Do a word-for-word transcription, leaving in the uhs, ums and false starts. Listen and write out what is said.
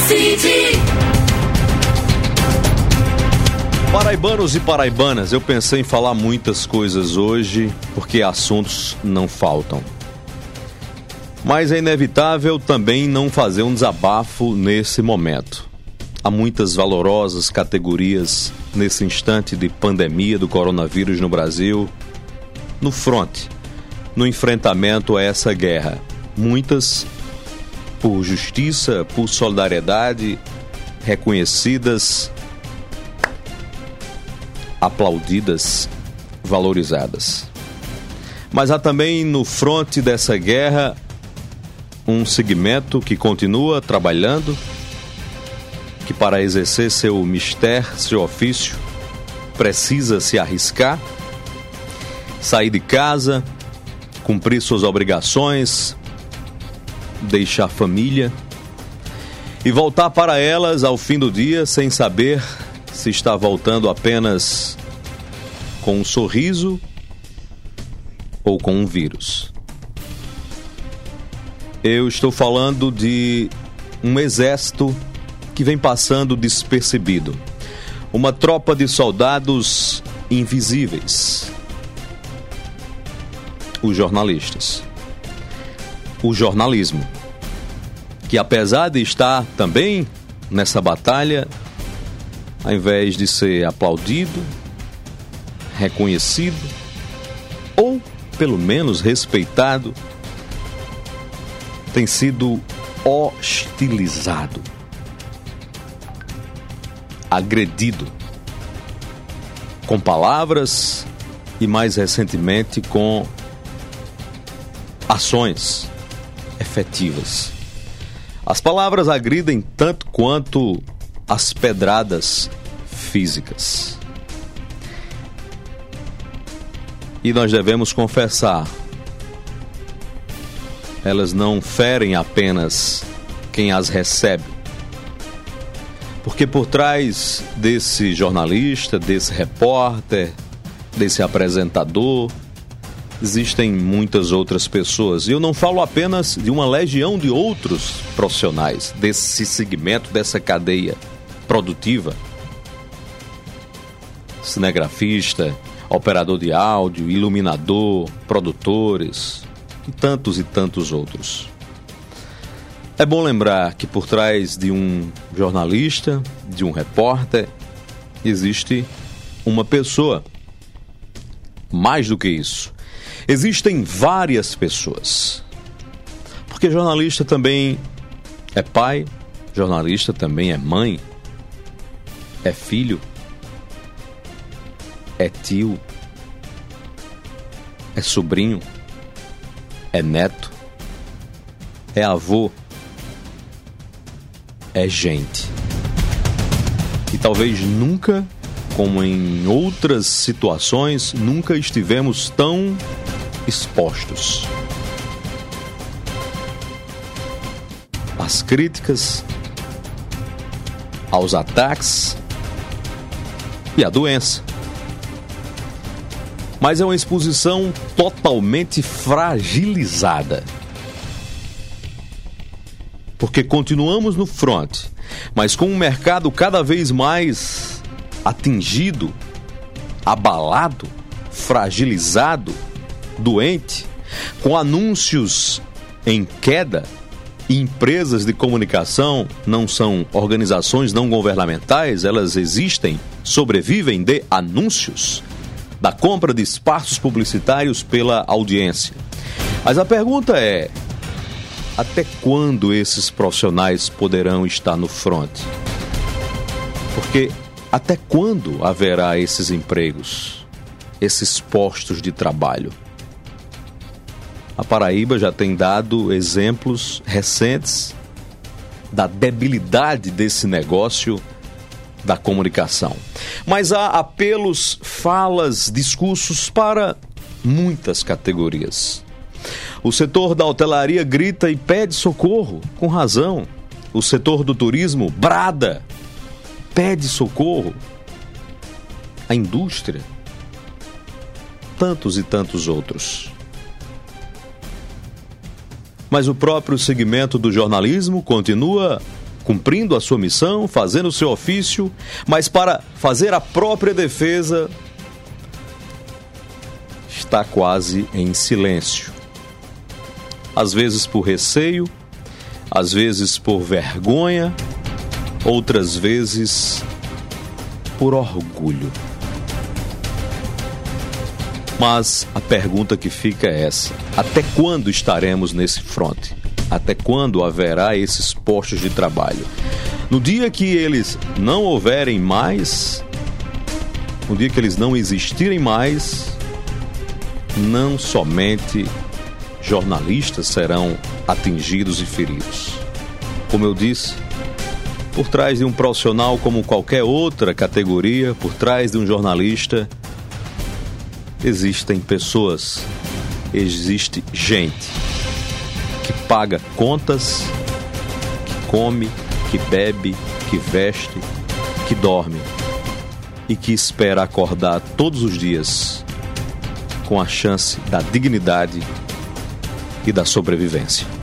City. Paraibanos e paraibanas, eu pensei em falar muitas coisas hoje, porque assuntos não faltam. Mas é inevitável também não fazer um desabafo nesse momento. Há muitas valorosas categorias nesse instante de pandemia do coronavírus no Brasil, no fronte, no enfrentamento a essa guerra. Muitas por justiça, por solidariedade, reconhecidas, aplaudidas, valorizadas. Mas há também no fronte dessa guerra um segmento que continua trabalhando, que para exercer seu mistério, seu ofício, precisa se arriscar, sair de casa, cumprir suas obrigações, deixar a família e voltar para elas ao fim do dia sem saber se está voltando apenas com um sorriso ou com um vírus. Eu estou falando de um exército que vem passando despercebido. Uma tropa de soldados invisíveis. Os jornalistas. O jornalismo, que apesar de estar também nessa batalha, ao invés de ser aplaudido, reconhecido ou pelo menos respeitado, tem sido hostilizado, agredido, com palavras e mais recentemente com ações efetivas. As palavras agridem tanto quanto as pedradas físicas. E nós devemos confessar, elas não ferem apenas quem as recebe. Porque por trás desse jornalista, desse repórter, desse apresentador, existem muitas outras pessoas. E eu não falo apenas de uma legião de outros profissionais desse segmento, dessa cadeia produtiva. Cinegrafista, operador de áudio, iluminador, produtores e tantos e tantos outros. É bom lembrar que por trás de um jornalista, de um repórter, existe uma pessoa. Mais do que isso, existem várias pessoas. Porque jornalista também é pai, jornalista também é mãe, é filho, é tio, é sobrinho, é neto, é avô, é gente. E talvez nunca, como em outras situações, nunca estivemos tão expostos às críticas, aos ataques e à doença. Mas é uma exposição totalmente fragilizada. Porque continuamos no front, mas com um mercado cada vez mais atingido, abalado, fragilizado, doente, com anúncios em queda, e empresas de comunicação não são organizações não governamentais, elas existem, sobrevivem de anúncios, da compra de espaços publicitários pela audiência. Mas a pergunta é: até quando esses profissionais poderão estar no front? Porque até quando haverá esses empregos, esses postos de trabalho? A Paraíba já tem dado exemplos recentes da debilidade desse negócio da comunicação. Mas há apelos, falas, discursos para muitas categorias. O setor da hotelaria grita e pede socorro, com razão. O setor do turismo brada, pede socorro. A indústria, tantos e tantos outros. Mas o próprio segmento do jornalismo continua cumprindo a sua missão, fazendo o seu ofício, mas para fazer a própria defesa, está quase em silêncio. Às vezes por receio, às vezes por vergonha, outras vezes por orgulho. Mas a pergunta que fica é essa: até quando estaremos nesse fronte? Até quando haverá esses postos de trabalho? No dia que eles não houverem mais, no dia que eles não existirem mais, não somente jornalistas serão atingidos e feridos. Como eu disse, por trás de um profissional como qualquer outra categoria, por trás de um jornalista, existem pessoas, existe gente que paga contas, que come, que bebe, que veste, que dorme e que espera acordar todos os dias com a chance da dignidade e da sobrevivência.